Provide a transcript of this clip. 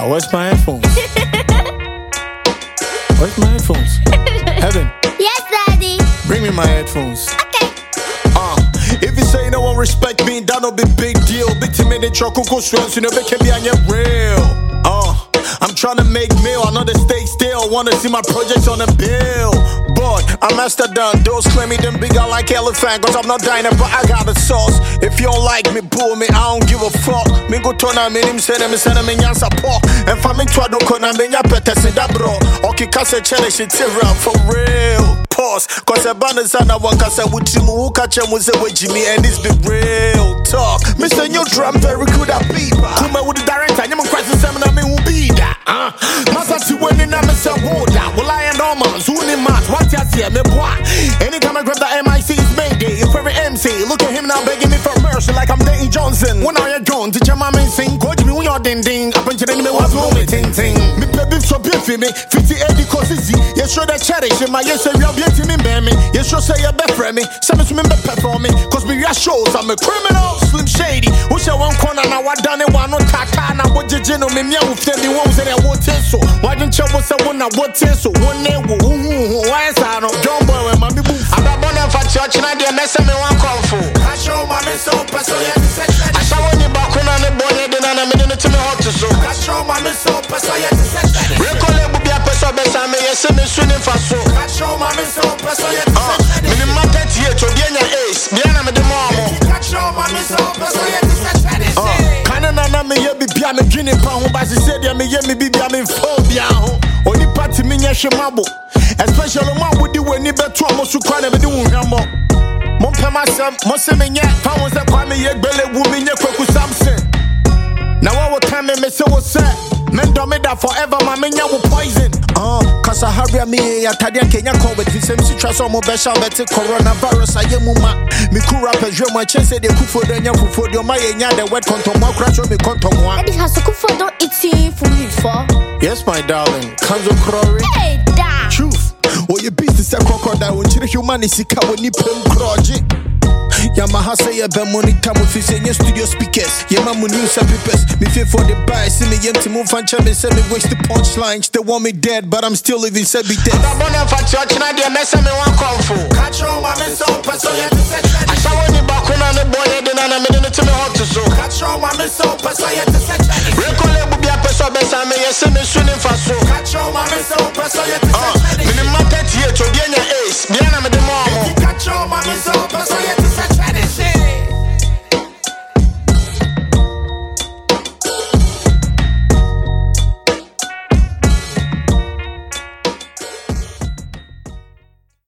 Where's my headphones? Where's my headphones? Heaven. Yes, Daddy. Bring me my headphones. Okay. If you say no one respect me, that'll be big deal. Big to me, they truck who stress, you know, they can be on your real. I'm trying to make meal, I know they stay still. Wanna see my projects on the bill. But I'm Amsterdam, those claiming them big, I like elephant. Cause I'm not dying, but I got the sauce. If you don't like me, pull me, I don't give a fuck. Me go turn on me, send him in your support. And for me, try to come on me, ya better say that bro. Okay, cause I challenge it for real. Pause, cause a band is on a one cause I would see who catch him with Jimmy, and this be real talk. Mr. New Drum, very good at people. Come with the director, I'm a crisis seminar, me will be that. Masasi when in a mess of water. Well, I and all man, soon in March, what you see, me boy. Anytime I grab the MIC, it's Mayday. If every MC, look at him now begging me for mercy like I'm Danny Johnson. When I John, teach your mama sing, coach me when you're ding ding. Up until the enemy was rolling ting ting. Me baby so beautiful, me 50 80 causes. Yes, sure that cherish my yes, you're beauty me, baby. Yes, sure say you're better for me. Some is me better for me. Cause me, your shows, I'm a criminal, Slim Shady. Wish I won't corner now, I done it, one no tata. Now, what you know, me, me, with the ones that I want so. Why didn't you want someone that want so? One day, why is I don't John Boy and Mammy Boo? I'm not born for church, and I didn't mess up me one call for. I show my miss so personally. I saw when you back on the boy, then I'm in the to me hot to so. I show my miss so personally. Recall it would be a person best I may say me swinging for so. I show my miss so personally. Minimum 30 years to be an ace, be an the mom. I show my miss so personally. Me ye be piano Guinea pound, but she said me ye me be me phobia. Only party me ye shemabo. Especially man with the way ni betu amo su kwa na be do hwambo. Mon pe masam, mo se me ye, fa won se kwa me ye gbele wu me ye kwaku Samson. Now what time me say what say? Men do me that forever, my men ya will poison. Cause I hurry me ya tadia Kenya call with this MC trust on my best shall bet coronavirus I am muma. Me cool rappers, you my chance they cook for the young for the my the wet contom more crash me contom one. It has to cook for don't eat for me for. Yes, my darling. Kanzo Crowry. Hey, da. Truth. Oh, your business a crocodile when you humanity can when you pay crowded. Yamaha say a bad money time with his senior studio speakers. Yamamu news and papers. Me fear for the buy. See me empty move and chame. Say me waste the punchlines. They want me dead, but I'm still living. Say be dead. I'm born for church. Now they mess me one call for. Catch on my miss so personally. I saw